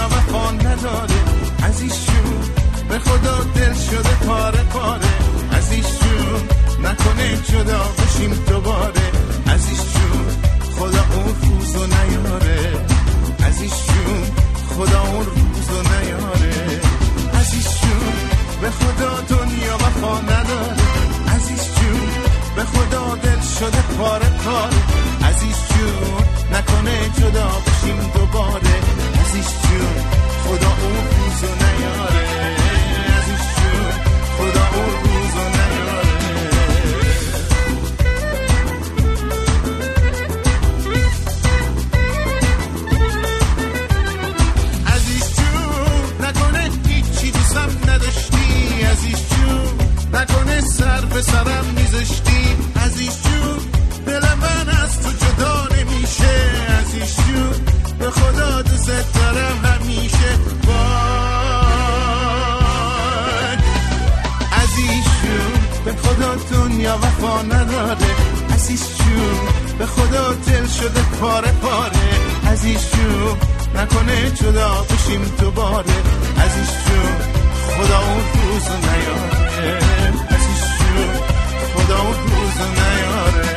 دنیا وفا نداره. عزیز جون به خدا دل شده پاره پاره. عزیز جون نکنه جدا بشیم دوباره. عزیز جون خدا اون روزو نیاره. عزیز جون خدا اون روزو نیاره. عزیز جون به خدا دنیا وفا نداره. عزیز جون به خدا دل شده پاره پاره. عزیز جون نکنه جدا بشیم دوباره. عزیز جون خدا اون روزو نیاره. عزیز جون خدا اون روزو نیاره. عزیز جون نکنه هیچی دوستم نداشتی. عزیز جون نکنه سر به سرم میذاشتی. عزیز جون دل من از تو جدا نمیشه. عزیز جون به خدا دوست دارم همیشه. وای عزیز جون به خدا دنیا وفا نداره. عزیز جون به خدا دل شده پاره پاره. عزیز جون نکنه جدا بشیم دوباره. عزیز جون خدا اون روزو نیاره. عزیز جون خدا اون روزو نیاره.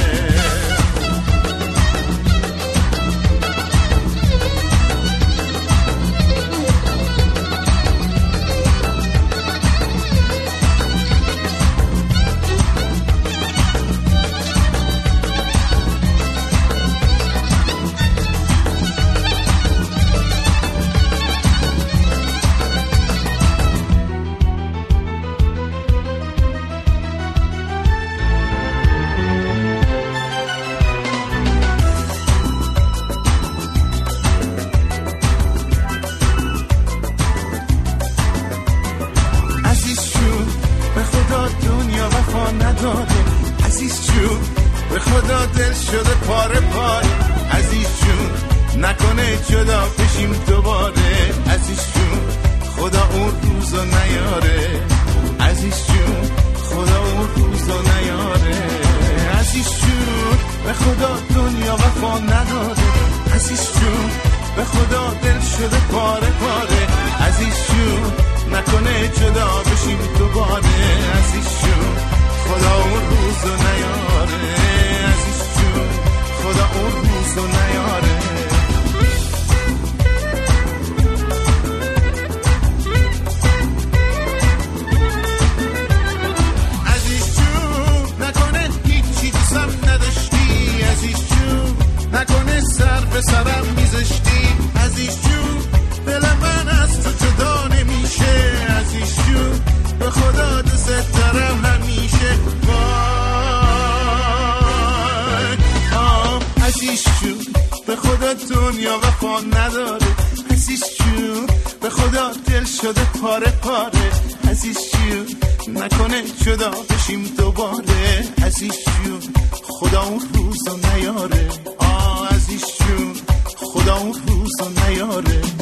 عزیز جون به خدا دل شده پاره پاره. عزیز جون نکنه جدا بشیم دوباره. عزیز جون خدا اون روزو نیاره. عزیز جون خدا اون روزو نیاره. عزیز جون به خدا دنیا وفا نداره. عزیز جون به خدا دل شده پاره پاره. عزیز جون نکنه جدا بشیم دوباره. عزیز جون خدا اون روزو نیاره. عزیز جون خدا اون روزو نیاره. عزیز جون نکنه هیچی دوستم نداشتی. عزیز جون نکنه سر به سرم میذاشتی. عزیز جون دل من از تو جدا نمیشه. عزیز جون به خدا دوست دارم همیشه. عزیز جون به خدا دنیا وفا نداره. عزیز جون به خدا دل شده پاره پاره. عزیز جون نکنه جدا بشیم دوباره. عزیز جون خدا اون روزو نیاره. عزیز جون خدا اون روزو نیاره.